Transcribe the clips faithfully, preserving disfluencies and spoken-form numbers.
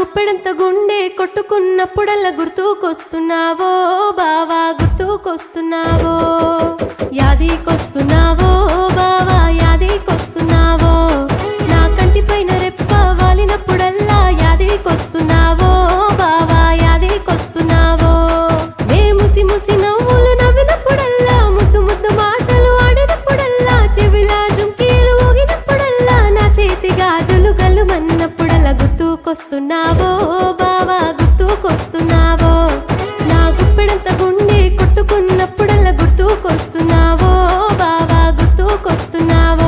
గుప్పెడంత గుండె కొట్టుకున్నప్పుడల్లా గుర్తుకొస్తున్నావో బావా, గుర్తుకొస్తున్నావో. యాదికొస్తున్నావో బావా, యాదికొస్తున్నావో. నా కంటిపైన రెప్ప వాలినప్పుడల్లా యాదికొస్తున్నావో బావా, యాదికొస్తున్నావో. నే ముసి ముసి నవ్వులు నవ్వినప్పుడల్లా, ముద్దు ముద్దు మాటలు ఆడినప్పుడల్లా, చెవిలా జుంకీలు ఊగినప్పుడల్లా, నా చేతి గాజులు గల్లుమన్నప్పుడల్లా గుర్తుకొస్తున్నావో బావా, గుర్తుకొస్తున్నావో. నా గుప్పెడంత గుండె కొట్టుకున్నప్పుడల్లా గుర్తుకొస్తున్నావో బావా, గుర్తుకొస్తున్నావో.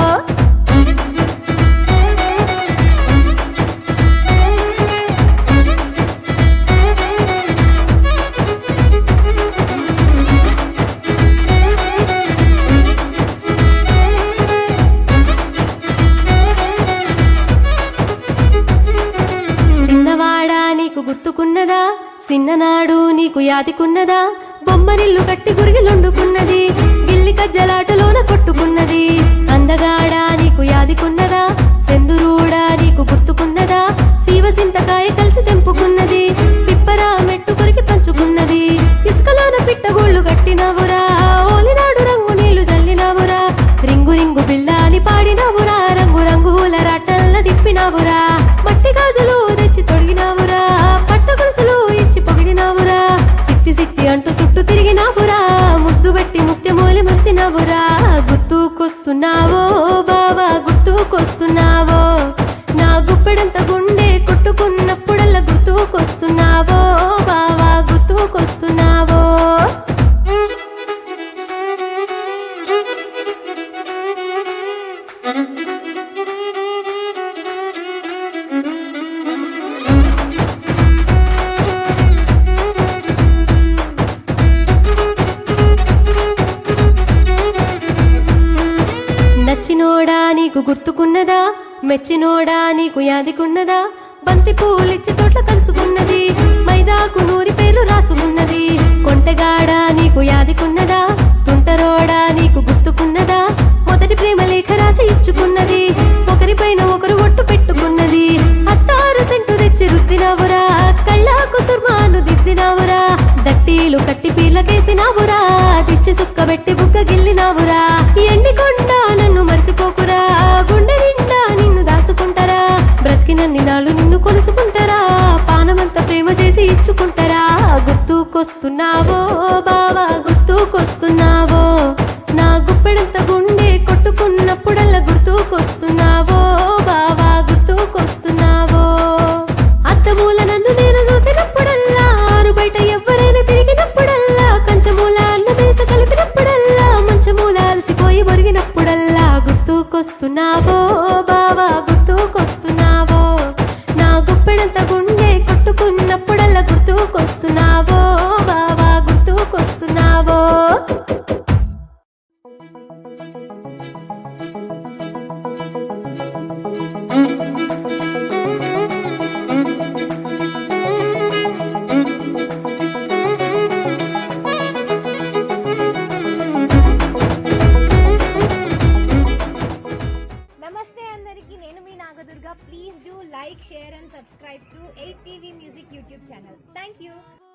చిన్నవాడా నీకు గుర్తుకున్నదా, చిన్ననాడు నీకు యాదికున్నదా, బొమ్మరిల్లు కట్టి గురిగిలుండుకున్నది, గిల్లి కజ్జలాటలోన కొట్టుకున్నది. అందగాడా నీకు యాదికున్నదా, సెందురూడా నీకు గుర్తుకున్నదా, శివసింతకాయ కలిసి తెంపుకున్నది, పిప్పరా మెట్టు కొరికి పంచుకున్నది. ఇసుకలోన పిట్టగోళ్ళు కట్టినవురా, ఓలినాడు రంగు నీళ్లు జల్లినవురా, రింగు రింగు బిళ్ళాని పాడినవురా, రంగు రంగుల రాటల్ల దిప్పినవురా, మట్టి గాజులు తెచ్చి తొడిగినవురా, పట్ట గొలుసులు ఇచ్చి పొగిడినవురా, సిట్టి సిట్టి అంటూ చుట్టూ తిరిగినవురా, ముద్దు పెట్టి ముత్యమూలి మురిసినవురా. గుర్తుకొస్తున్నావో బావా, గుర్తుకొస్తున్నావో. నా గుప్పెడంత గుండె కొట్టుకున్నప్పుడల్లా గుర్తుకొస్తున్నావో బావా, గుర్తుకొస్తున్నావో. నచ్చినోడా నీకు గుర్తుకున్నదా, మెచ్చినోడా నీకు యాదికున్నదా, బంతి పూలిచ్చి తోట్ల కలుసుకున్నది, మైదాకు నూరి పేర్లు రాసుకున్నది. కొంటెగాడా నీకు యాదికున్నదా, తుంటరోడా నీకు గుర్తుకున్నదా, మొదటి ప్రేమ లేఖ రాసి ఇచ్చుకున్నది, ఒకరిపైన ఒకరు ఒట్టు పెట్టుకున్నది. అత్తారు సెంటు తెచ్చి రుద్దినవురా, కళ్ళాకు సుర్మాను దిద్దినవురా, దట్టీలు కట్టి పీర్లకేసినవురా, దిష్టి సుక్క పెట్టి బుగ్గ గిల్లినవురా. ఎండి కొండ నన్ను మర్చిపోకురా, గుండె నిండా నిన్ను దాసుకుంటారా, బ్రతికినన్ని నాళ్ళు నిన్ను కొలుసుకుంటారా, పానమంతా ప్రేమ చేసి ఇచ్చుకుంటారా. గుర్తుకొస్తున్నావో బావా, గుర్తుకొస్తున్నావో. నా గుప్పెడంత గుండె కొట్టుకున్నప్పుడల్లా గుర్తుకొస్తున్నావో బావా, గుర్తుకొస్తున్నావో. అత్తమూల నన్ను నేను చూసినప్పుడల్లా, ఆరు బయట ఎవ్వరైనా తిరిగినప్పుడల్లా, కంచమూల అన్న దేశ కలిపినప్పుడల్లా, మంచమూల అలసిపోయి మొరిగినప్పుడల్లా గుర్తుకొస్తున్నావో బావా, గుర్తుకొస్తున్నావో. నా గుప్పెడంత గుండె కొట్టుకున్నప్పుడల్లా గుర్తుకొస్తున్నావో బావా, గుర్తుకొస్తున్నావో. నమస్తే అందరికి, నేను మీ Nagadurga. Please do like, share and subscribe to eight TV music YouTube channel. Thank you.